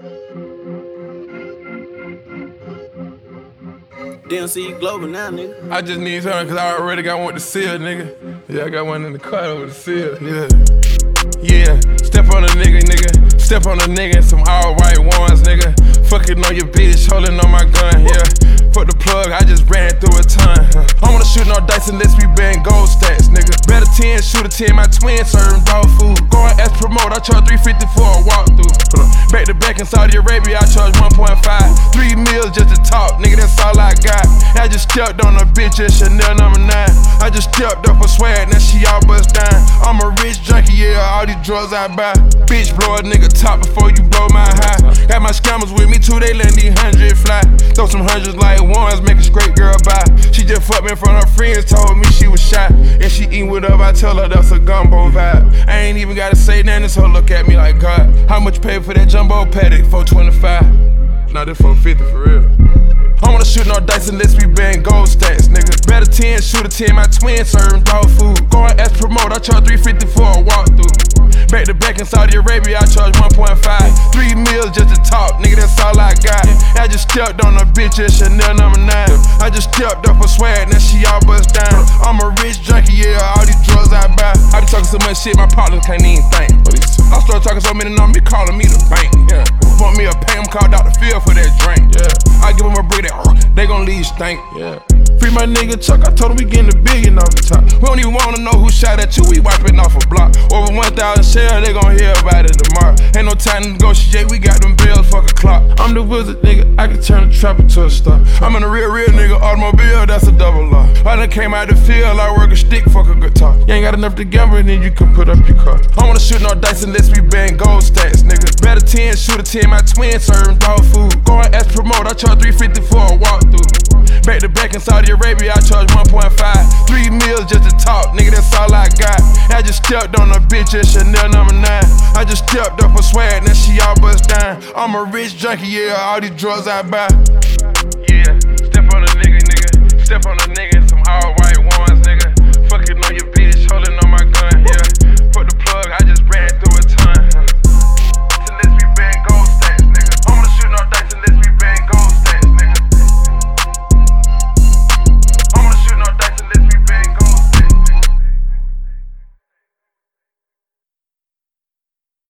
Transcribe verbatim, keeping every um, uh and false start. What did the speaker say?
D M C Global now, nigga. I just need something cause I already got one to seal, nigga. Yeah, I got one in the car over the seal, yeah. Yeah, step on a nigga, nigga. Step on a nigga in some all white ones, nigga. Fucking on your bitch, holding on my gun, yeah. Put the plug, I just ran through a ton. I wanna shoot no dice unless we bang gold stacks, nigga. Bet a ten, shoot a ten, my twin serving dog food. Going as promote, I charge three fifty for a walkthrough. Back to back in Saudi Arabia, I charge one point five. Three meals just to talk, nigga, that's all I got. I just stepped on a bitch at Chanel number nine. I just stepped up for swag, now she all bust down. I'm a rich junkie, yeah, all these drugs I buy. Bitch, blow a nigga top before you blow my high. Got my scammers with me too, they let these hundred fly. Throw some hundreds like ones, make a straight girl buy. She just fucked me in front of her friends, told me she was shy. And she eatin' whatever I tell her, that's a gumbo vibe. I ain't even gotta say nothing, so look at me like God. How much you pay for that jumbo paddock? four twenty-five. Nah, this four fifty for real. I wanna shoot no dice unless we bang gold stacks, nigga. Bet a ten, shoot a ten, my twin serving dog food. Going as promote, I charge three fifty for a walkthrough. Back to back in Saudi Arabia, I charge one point five. Three meals just to talk, nigga, that's all I got. I just stepped on a bitch at Chanel number nine. I just stepped up for swag, now she all bust down. I'm a rich junkie, yeah, all these drugs I buy. I be talking so much shit, my partners can't even think. I started talking so many numbers, be calling me the bank, yeah. Want me a pay, I'm called Doctor Phil for that drink, yeah. I give them a brick, that they gon' leave stink, yeah. Free my nigga Chuck, I told him we getting a billion off the top. We don't even wanna know who shot at you, we wiping off a block. Over one thousand shells, they gon' hear about it tomorrow. Ain't no time to negotiate, we got them bills, fuck a clock. I'm the wizard, nigga, I can turn the trap into a star. I'm in a real, real nigga, automobile, that's a double law. I done came out the field, I work a stick, fuck a guitar. You ain't got enough to gamble, then you can put up your car. I wanna shoot no dice unless we bang gold stacks, nigga. Bet a ten, shoot a ten, my twin serving dog food. Going as promote, I charge three fifty for a walkthrough. Back to back in Saudi Arabia, I charge one point five. Three meals just to talk, nigga, that's all I got. I just stepped on a bitch at Chanel number nine. I just stepped up for swag, now she all bust down. I'm a rich junkie, yeah, all these drugs I buy. Yeah, step on a nigga, nigga. Step on a nigga in some all white.